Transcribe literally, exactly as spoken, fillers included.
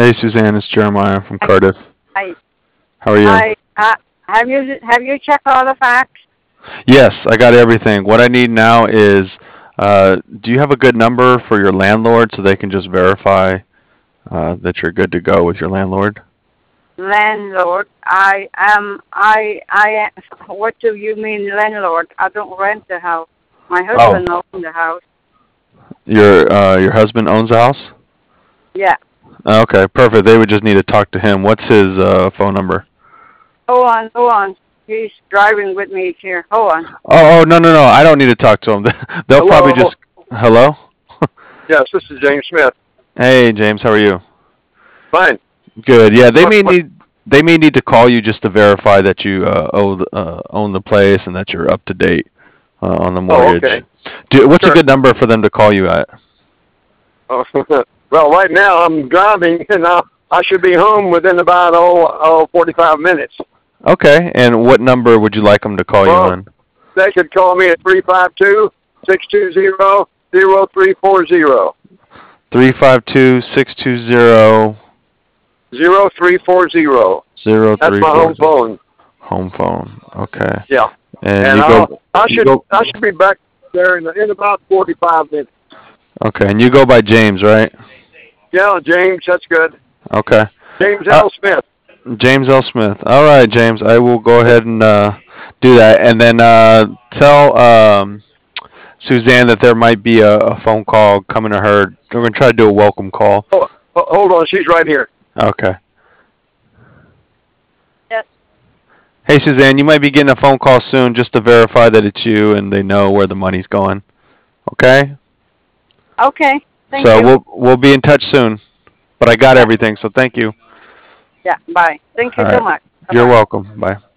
Hey, Suzanne, it's Jeremiah from I, Cardiff. I, How are you? I, uh, have you have you checked all the facts? Yes, I got everything. What I need now is, uh, do you have a good number for your landlord so they can just verify uh, that you're good to go with your landlord? Landlord. I am. I. I. What do you mean, landlord? I don't rent the house. My Oh, husband owns the house. your uh, your husband owns the house? Yeah. Okay, perfect. They would just need to talk to him. What's his uh, phone number? Hold on. Hold on. He's driving with me here. Hold on. Oh, oh, no, no, no. I don't need to talk to him. They'll probably Hello. just. Hello? Yes, this is James Smith. Hey, James, how are you? Fine. Good. Yeah, they What? may What? need they may need to call you just to verify that you uh, owe the, uh, own the place and that you're up to date uh, on the Oh, mortgage. okay. Do, what's a Sure. good number for them to call you at? Oh, well, right now I'm driving, and I I should be home within about oh, oh forty-five minutes. Okay, and what number would you like them to call you Well, on? they could call me at three five two, six two zero, zero three four zero. Three five two six two zero Zero three four zero. zero That's three my four home zero. phone. Home phone. Okay, Yeah. and And you I'll go I you should go. I should be back there in, in about forty-five minutes. Okay, and you go by James, right? Yeah, James, that's good. Okay. James Uh, L. Smith. James L. Smith. All right, James. I will go ahead and uh, do that, and then uh, tell um, Suzanne that there might be a, a phone call coming to her. We're gonna try to do a welcome call. Oh, ho- hold on, she's right here. Okay. Yes. Hey, Suzanne, you might be getting a phone call soon just to verify that it's you and they know where the money's going. Okay. Okay. Thank So you. we'll we'll be in touch soon. But I got Yeah. everything, so thank you. Yeah. Bye. Thank you All so right. much. Bye You're bye. welcome. Bye.